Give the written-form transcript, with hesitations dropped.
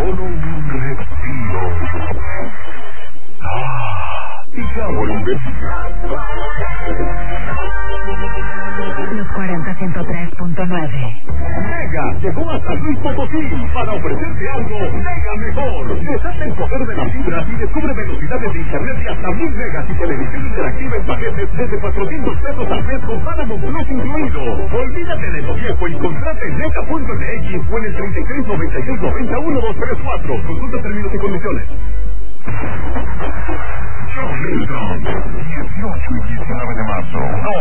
solo un respiro. Y ya volverá. Los 40-103.9. Mega llegó hasta Luis Potosí para ofrecerte algo mega mejor. Desata el poder de la fibra y descubre velocidades de internet de hasta 1000 megas y televisión interactiva en paquetes desde 400 pesos al mes con Paramount Plus incluido. Olvídate de lo viejo y contrata en mega.mx o en el 3696901234. Consulta términos y condiciones. Joe Milton, 18 y 19 de marzo.